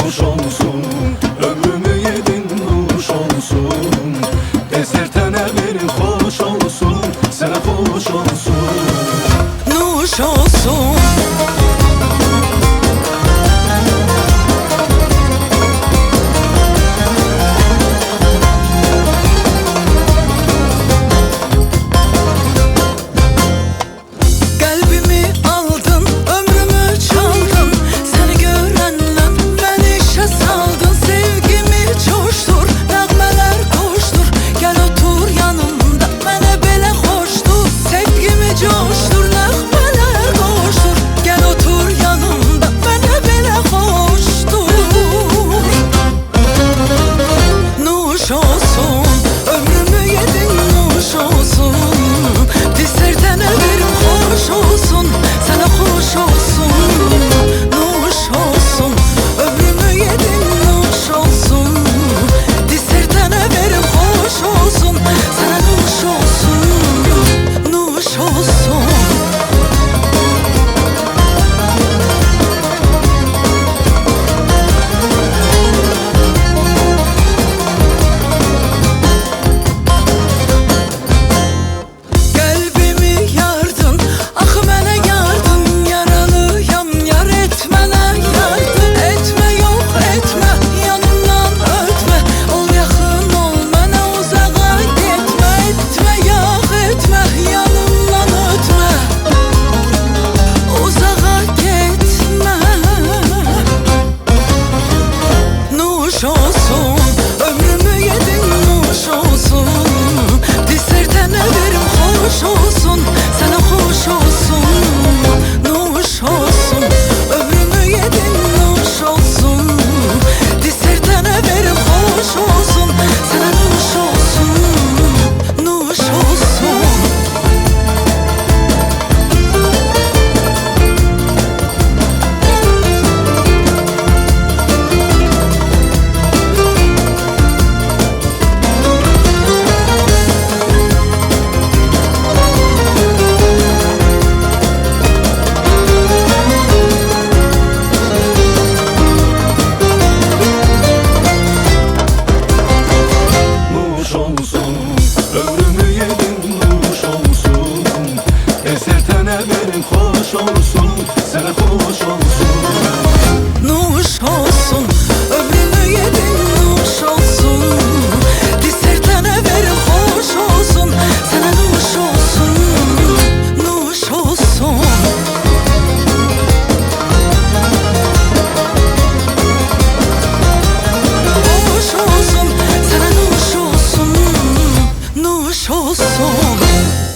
nuş olsun. Ömrümü yedin nuş olsun. Ezdirtene bir hoş olsun. Sana hoş olsun. Nuş olsun. Benim hoş olsun, sana hoş olsun. Nuş olsun, ömrümü yedin nuş olsun. Disertene verim hoş olsun, sana nuş olsun. Nuş olsun. Hoş olsun, sana nuş olsun. Nuş olsun.